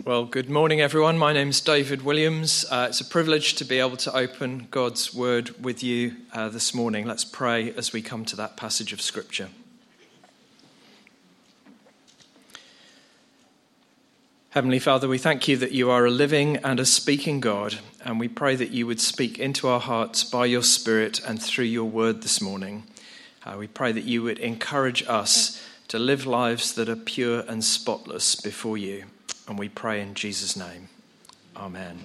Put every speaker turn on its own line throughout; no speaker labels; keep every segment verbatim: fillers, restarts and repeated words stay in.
Well, good morning, everyone. My name's David Williams. Uh, it's a privilege to be able to open God's Word with you uh, this morning. Let's pray as we come to that passage of Scripture. Heavenly Father, we thank you that you are a living and a speaking God, and we pray that you would speak into our hearts by your Spirit and through your Word this morning. Uh, we pray that you would encourage us to live lives that are pure and spotless before you. And we pray in Jesus' name. Amen.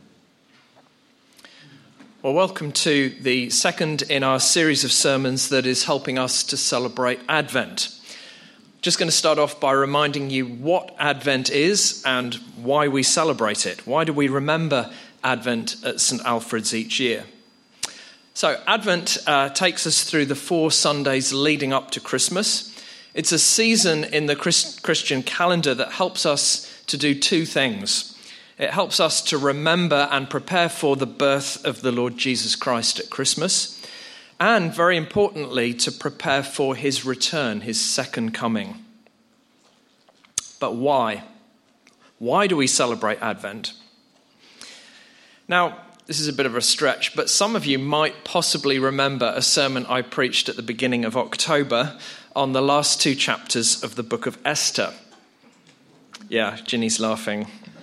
Well, welcome to the second in our series of sermons that is helping us to celebrate Advent. Just going to start off by reminding you what Advent is and why we celebrate it. Why do we remember Advent at St Alfred's each year? So Advent uh, takes us through the four Sundays leading up to Christmas. It's a season in the Christ- Christian calendar that helps us to do two things. It helps us to remember and prepare for the birth of the Lord Jesus Christ at Christmas, and very importantly, to prepare for his return, his second coming. But why? Why do we celebrate Advent? Now, this is a bit of a stretch, but some of you might possibly remember a sermon I preached at the beginning of October on the last two chapters of the book of Esther. Yeah, Ginny's laughing.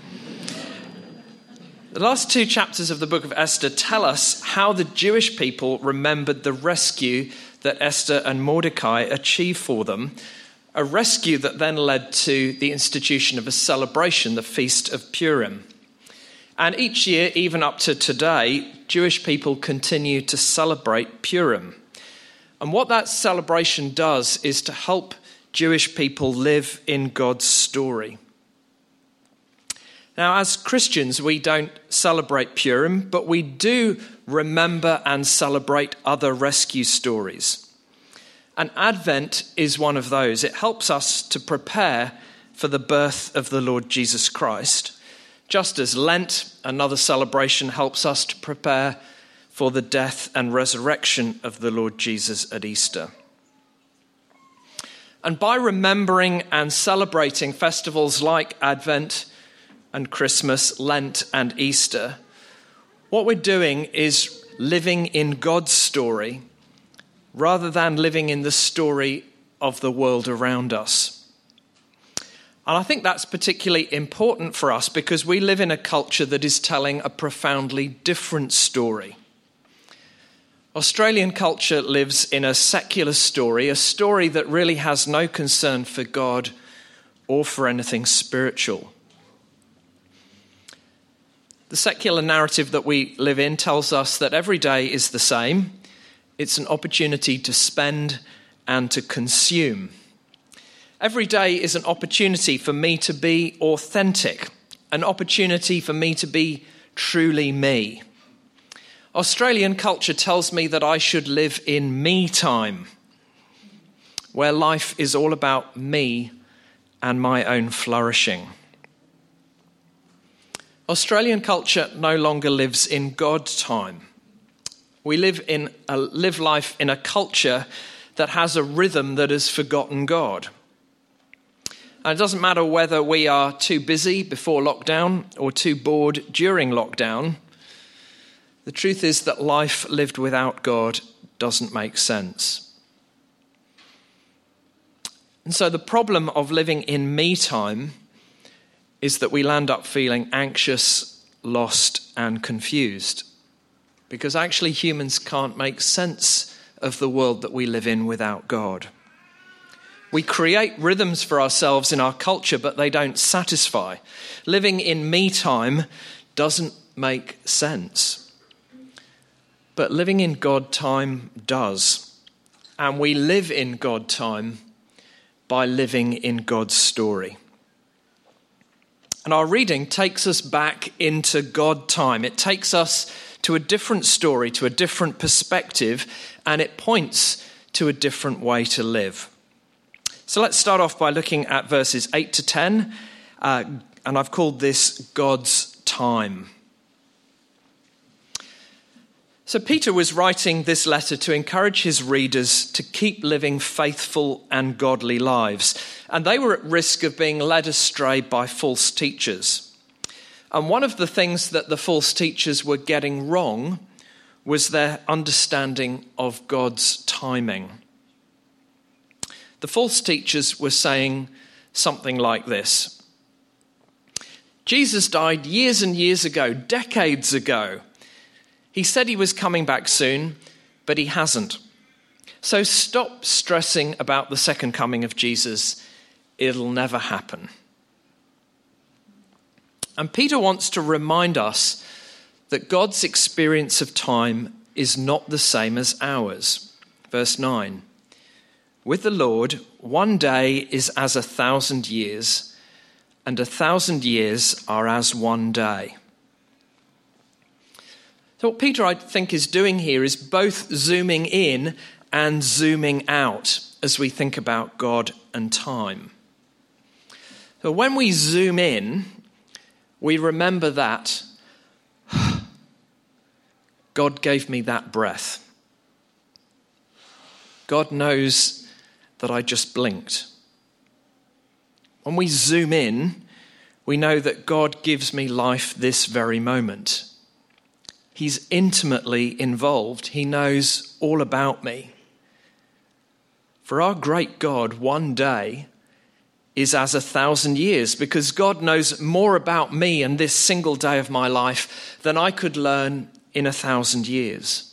The last two chapters of the book of Esther tell us how the Jewish people remembered the rescue that Esther and Mordecai achieved for them, a rescue that then led to the institution of a celebration, the Feast of Purim. And each year, even up to today, Jewish people continue to celebrate Purim. And what that celebration does is to help Jewish people live in God's story. Now, as Christians, we don't celebrate Purim, but we do remember and celebrate other rescue stories. And Advent is one of those. It helps us to prepare for the birth of the Lord Jesus Christ, just as Lent, another celebration, helps us to prepare for the death and resurrection of the Lord Jesus at Easter. And by remembering and celebrating festivals like Advent and Christmas, Lent and Easter, what we're doing is living in God's story rather than living in the story of the world around us. And I think that's particularly important for us because we live in a culture that is telling a profoundly different story. Australian culture lives in a secular story, a story that really has no concern for God or for anything spiritual. The secular narrative that we live in tells us that every day is the same. It's an opportunity to spend and to consume. Every day is an opportunity for me to be authentic, an opportunity for me to be truly me. Australian culture tells me that I should live in me time, where life is all about me and my own flourishing. Australian culture no longer lives in God time. We live in a, live life in a culture that has a rhythm that has forgotten God. And it doesn't matter whether we are too busy before lockdown or too bored during lockdown. The truth is that life lived without God doesn't make sense. And so the problem of living in me time is that we land up feeling anxious, lost, and confused. Because actually humans can't make sense of the world that we live in without God. We create rhythms for ourselves in our culture, but they don't satisfy. Living in me time doesn't make sense. But living in God time does. And we live in God time by living in God's story. And our reading takes us back into God time. It takes us to a different story, to a different perspective, and it points to a different way to live. So let's start off by looking at verses eight to ten, uh, and I've called this God's time. So Peter was writing this letter to encourage his readers to keep living faithful and godly lives, and they were at risk of being led astray by false teachers. And one of the things that the false teachers were getting wrong was their understanding of God's timing. The false teachers were saying something like this: Jesus died years and years ago, decades ago. He said he was coming back soon, but he hasn't. So stop stressing about the second coming of Jesus. It'll never happen. And Peter wants to remind us that God's experience of time is not the same as ours. Verse nine, with the Lord, one day is as a thousand years, and a thousand years are as one day. So what Peter, I think, is doing here is both zooming in and zooming out as we think about God and time. So when we zoom in, we remember that God gave me that breath. God knows that I just blinked. When we zoom in, we know that God gives me life this very moment. He's intimately involved. He knows all about me. For our great God, one day is as a thousand years, because God knows more about me and this single day of my life than I could learn in a thousand years.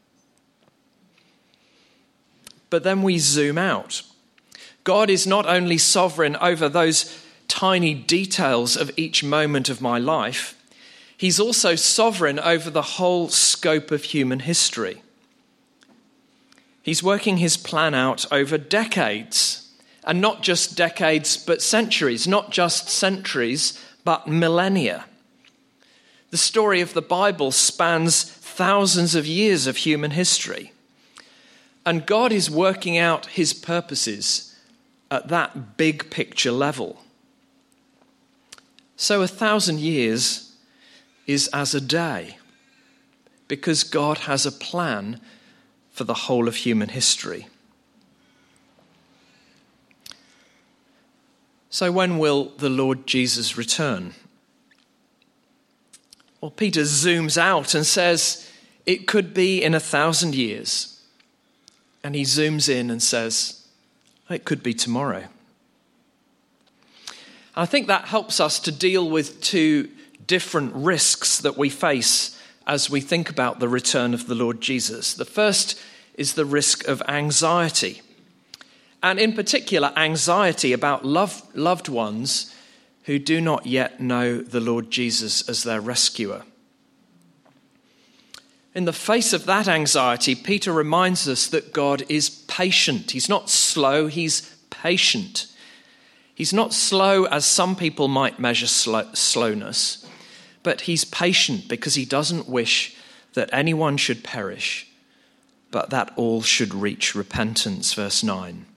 But then we zoom out. God is not only sovereign over those tiny details of each moment of my life, he's also sovereign over the whole scope of human history. He's working his plan out over decades. And not just decades, but centuries. Not just centuries, but millennia. The story of the Bible spans thousands of years of human history. And God is working out his purposes at that big picture level. So a thousand years is as a day, because God has a plan for the whole of human history. So when will the Lord Jesus return? Well, Peter zooms out and says, it could be in a thousand years. And he zooms in and says, it could be tomorrow. I think that helps us to deal with two different risks that we face as we think about the return of the Lord Jesus. The first is the risk of anxiety. And in particular, anxiety about love, loved ones who do not yet know the Lord Jesus as their rescuer. In the face of that anxiety, Peter reminds us that God is patient. He's not slow, he's patient. He's not slow as some people might measure slow, slowness, but he's patient because he doesn't wish that anyone should perish, but that all should reach repentance. Verse nine.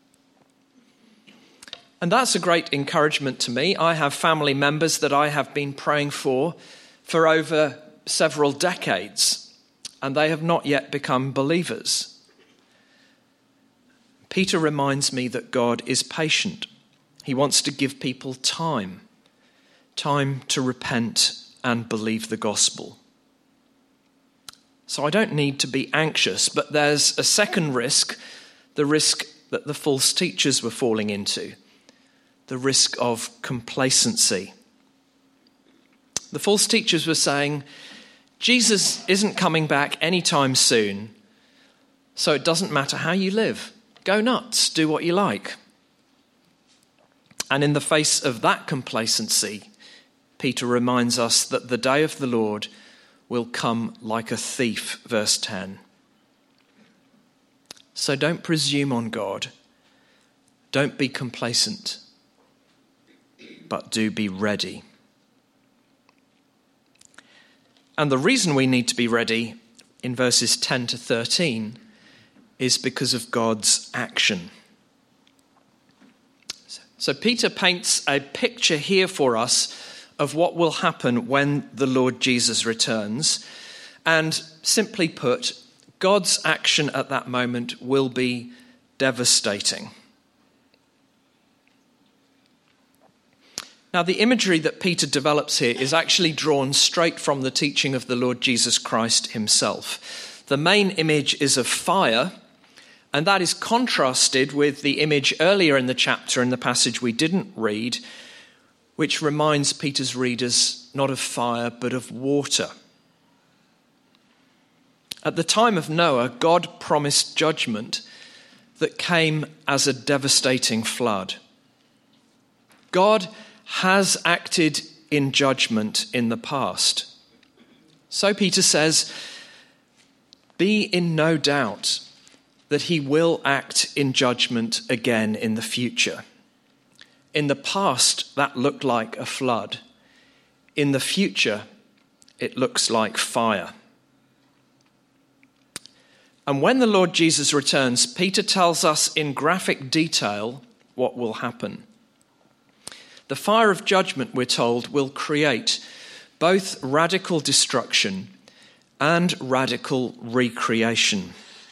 And that's a great encouragement to me. I have family members that I have been praying for for over several decades, and they have not yet become believers. Peter reminds me that God is patient. He wants to give people time, time to repent and believe the gospel. So I don't need to be anxious, but there's a second risk, the risk that the false teachers were falling into. The risk of complacency. The false teachers were saying, Jesus isn't coming back anytime soon, so it doesn't matter how you live. Go nuts, do what you like. And in the face of that complacency, Peter reminds us that the day of the Lord will come like a thief, verse ten. So don't presume on God. Don't be complacent. But do be ready. And the reason we need to be ready in verses ten to thirteen is because of God's action. So Peter paints a picture here for us of what will happen when the Lord Jesus returns. And simply put, God's action at that moment will be devastating. Now, the imagery that Peter develops here is actually drawn straight from the teaching of the Lord Jesus Christ himself. The main image is of fire, and that is contrasted with the image earlier in the chapter in the passage we didn't read, which reminds Peter's readers not of fire, but of water. At the time of Noah, God promised judgment that came as a devastating flood. God has acted in judgment in the past. So Peter says, be in no doubt that he will act in judgment again in the future. In the past, that looked like a flood. In the future, it looks like fire. And when the Lord Jesus returns, Peter tells us in graphic detail what will happen. The fire of judgment, we're told, will create both radical destruction and radical recreation.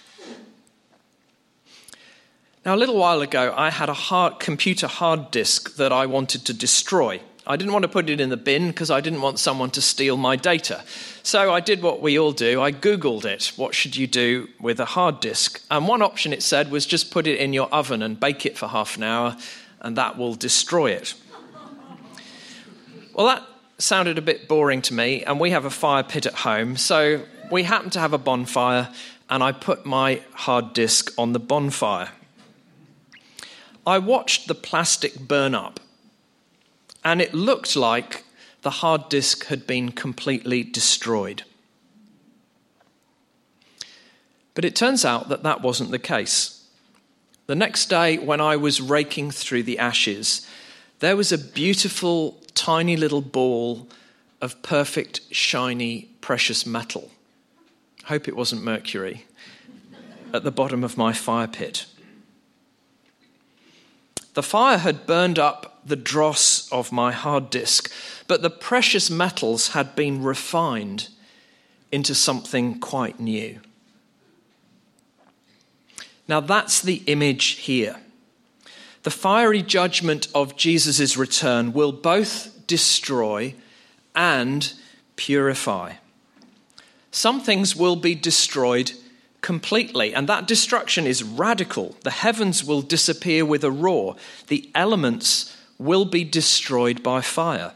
Now, a little while ago, I had a hard, computer hard disk that I wanted to destroy. I didn't want to put it in the bin because I didn't want someone to steal my data. So I did what we all do. I Googled it. What should you do with a hard disk? And one option it said was just put it in your oven and bake it for half an hour, and that will destroy it. Well, that sounded a bit boring to me, and we have a fire pit at home. So we happened to have a bonfire, and I put my hard disk on the bonfire. I watched the plastic burn up, and it looked like the hard disk had been completely destroyed. But it turns out that that wasn't the case. The next day, when I was raking through the ashes, there was a beautiful, tiny little ball of perfect, shiny, precious metal. I hope it wasn't mercury at the bottom of my fire pit. The fire had burned up the dross of my hard disk, but the precious metals had been refined into something quite new. Now that's the image here. The fiery judgment of Jesus' return will both destroy and purify. Some things will be destroyed completely, and that destruction is radical. The heavens will disappear with a roar. The elements will be destroyed by fire.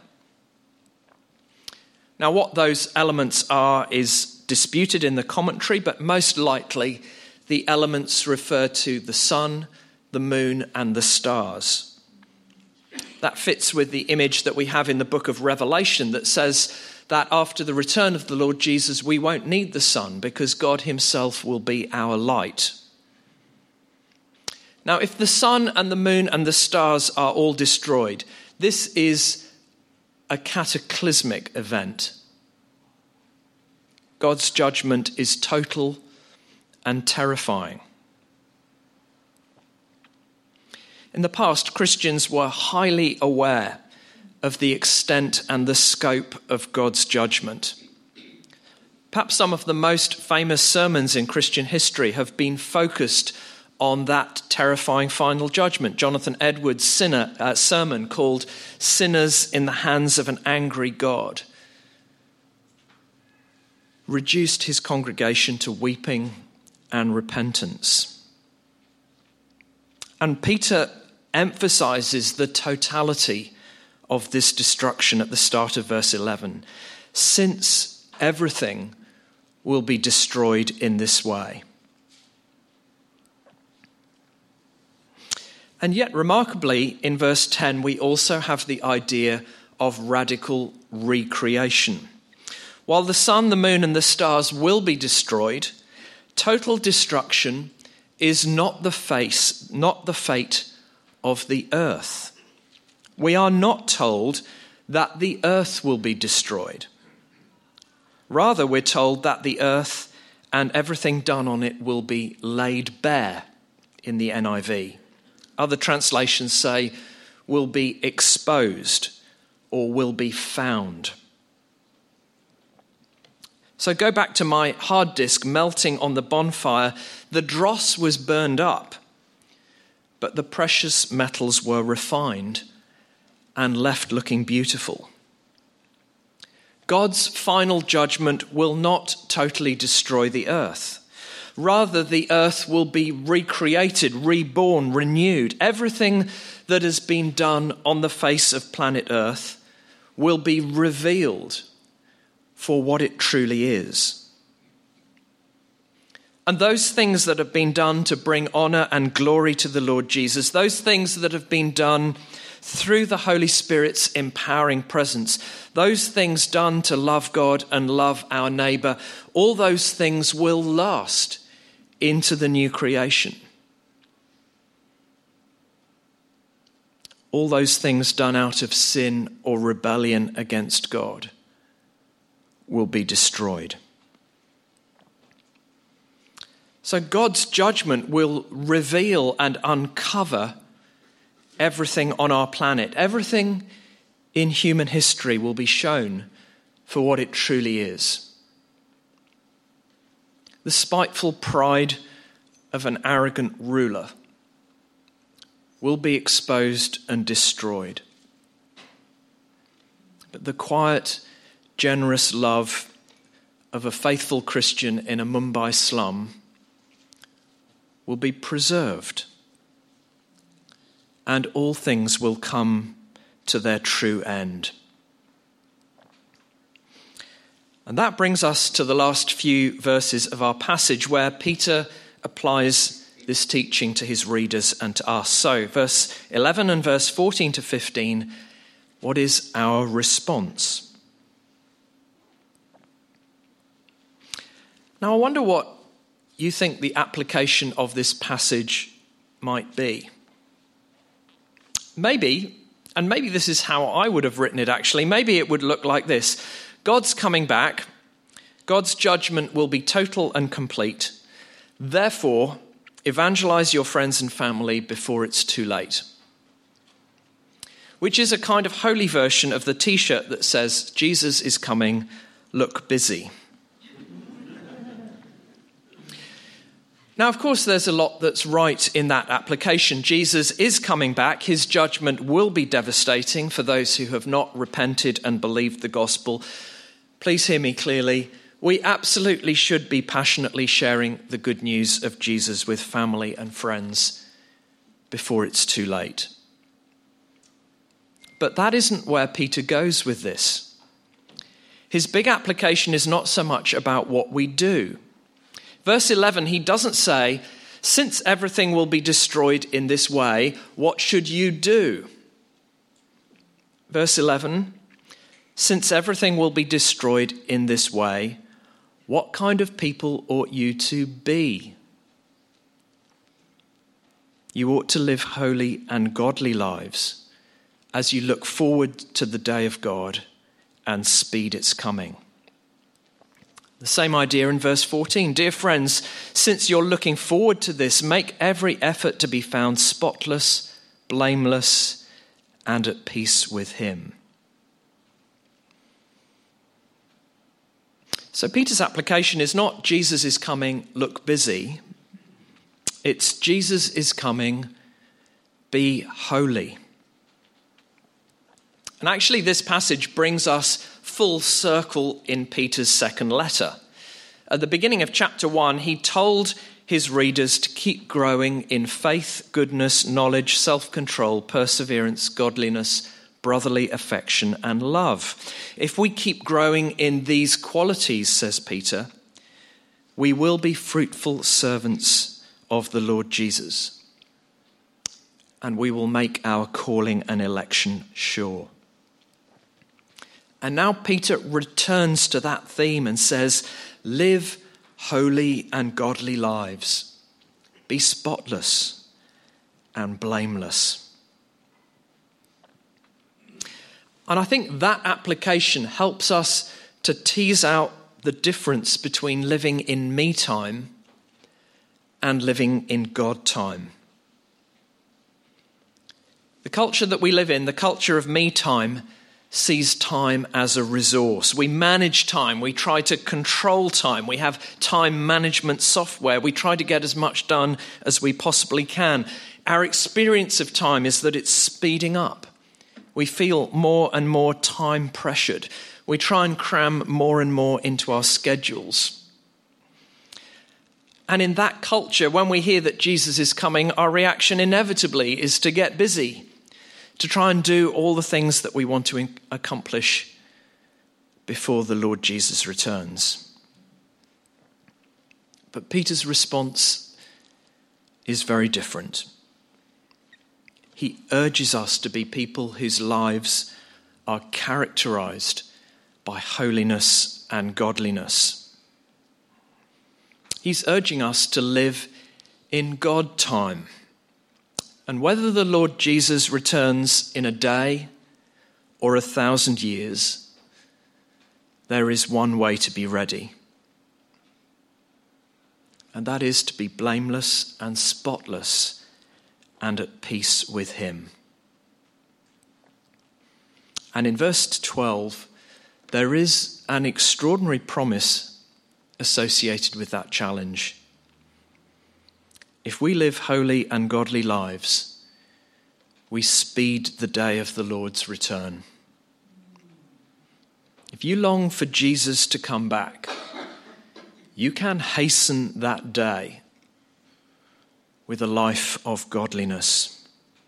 Now, what those elements are is disputed in the commentary, but most likely the elements refer to the sun, the moon, and the stars. That fits with the image that we have in the book of Revelation that says that after the return of the Lord Jesus, we won't need the sun because God himself will be our light. Now, if the sun and the moon and the stars are all destroyed, this is a cataclysmic event. God's judgment is total and terrifying. In the past, Christians were highly aware of the extent and the scope of God's judgment. Perhaps some of the most famous sermons in Christian history have been focused on that terrifying final judgment. Jonathan Edwards' sinner, uh, sermon called Sinners in the Hands of an Angry God reduced his congregation to weeping and repentance. And Peter emphasizes the totality of this destruction at the start of verse eleven, since everything will be destroyed in this way. And yet, remarkably, in verse ten, we also have the idea of radical recreation. While the sun, the moon, and the stars will be destroyed, total destruction is not the face, not the fate of the earth. We are not told that the earth will be destroyed. Rather, we're told that the earth and everything done on it will be laid bare in the N I V. Other translations say will be exposed or will be found. So go back to my hard disk melting on the bonfire. The dross was burned up, but the precious metals were refined and left looking beautiful. God's final judgment will not totally destroy the earth. Rather, the earth will be recreated, reborn, renewed. Everything that has been done on the face of planet Earth will be revealed for what it truly is. And those things that have been done to bring honor and glory to the Lord Jesus, those things that have been done through the Holy Spirit's empowering presence, those things done to love God and love our neighbor, all those things will last into the new creation. All those things done out of sin or rebellion against God will be destroyed. So God's judgment will reveal and uncover everything on our planet. Everything in human history will be shown for what it truly is. The spiteful pride of an arrogant ruler will be exposed and destroyed. But the quiet, generous love of a faithful Christian in a Mumbai slum will be preserved, and all things will come to their true end. And that brings us to the last few verses of our passage where Peter applies this teaching to his readers and to us. So, verse eleven and verse fourteen to fifteen, what is our response? Now, I wonder what you think the application of this passage might be. Maybe, and maybe this is how I would have written it actually, maybe it would look like this. God's coming back. God's judgment will be total and complete. Therefore, evangelize your friends and family before it's too late. Which is a kind of holy version of the t-shirt that says, Jesus is coming, look busy. Now, of course, there's a lot that's right in that application. Jesus is coming back. His judgment will be devastating for those who have not repented and believed the gospel. Please hear me clearly. We absolutely should be passionately sharing the good news of Jesus with family and friends before it's too late. But that isn't where Peter goes with this. His big application is not so much about what we do. Verse eleven, he doesn't say, since everything will be destroyed in this way, what should you do? Verse eleven, since everything will be destroyed in this way, what kind of people ought you to be? You ought to live holy and godly lives as you look forward to the day of God and speed its coming. The same idea in verse fourteen. Dear friends, since you're looking forward to this, make every effort to be found spotless, blameless, and at peace with him. So Peter's application is not Jesus is coming, look busy. It's Jesus is coming, be holy. And actually this passage brings us full circle in Peter's second letter. At the beginning of chapter one, he told his readers to keep growing in faith, goodness, knowledge, self-control, perseverance, godliness, brotherly affection, and love. If we keep growing in these qualities, says Peter, we will be fruitful servants of the Lord Jesus, and we will make our calling and election sure. And now Peter returns to that theme and says, live holy and godly lives. Be spotless and blameless. And I think that application helps us to tease out the difference between living in me time and living in God time. The culture that we live in, the culture of me time, sees time as a resource. We manage time. We try to control time. We have time management software. We try to get as much done as we possibly can. Our experience of time is that it's speeding up. we feel more and more time pressured. We try and cram more and more into our schedules. And in that culture, when we hear that Jesus is coming, our reaction inevitably is to get busy, to try and do all the things that we want to accomplish before the Lord Jesus returns. But Peter's response is very different. He urges us to be people whose lives are characterized by holiness and godliness. He's urging us to live in God time. And whether the Lord Jesus returns in a day or a thousand years, there is one way to be ready. And that is to be blameless and spotless and at peace with him. And in verse twelve, there is an extraordinary promise associated with that challenge. If we live holy and godly lives, we speed the day of the Lord's return. If you long for Jesus to come back, you can hasten that day with a life of godliness.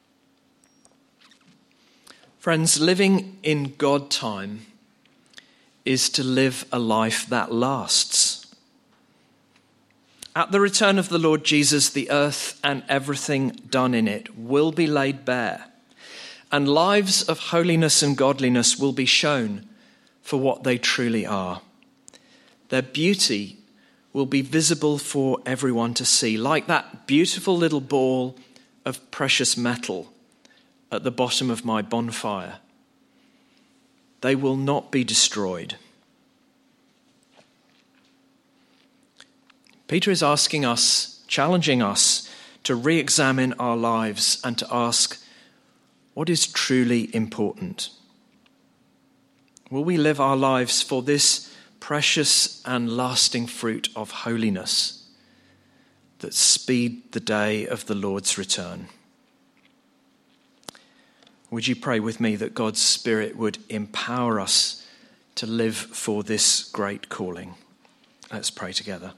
Friends, living in God time is to live a life that lasts. At the return of the Lord Jesus, the earth and everything done in it will be laid bare, and lives of holiness and godliness will be shown for what they truly are. Their beauty will be visible for everyone to see, like that beautiful little ball of precious metal at the bottom of my bonfire. They will not be destroyed. Peter is asking us, challenging us to re-examine our lives and to ask, what is truly important? Will we live our lives for this precious and lasting fruit of holiness that speed the day of the Lord's return? Would you pray with me that God's Spirit would empower us to live for this great calling? Let's pray together.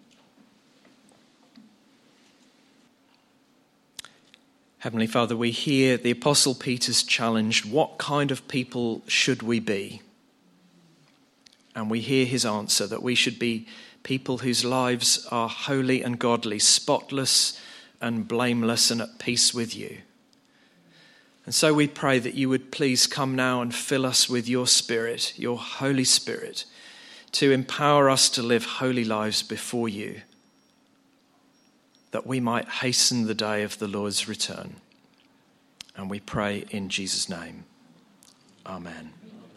Heavenly Father, we hear the Apostle Peter's challenge, what kind of people should we be? And we hear his answer that we should be people whose lives are holy and godly, spotless and blameless and at peace with you. And so we pray that you would please come now and fill us with your Spirit, your Holy Spirit, to empower us to live holy lives before you, that we might hasten the day of the Lord's return. And we pray in Jesus' name. Amen.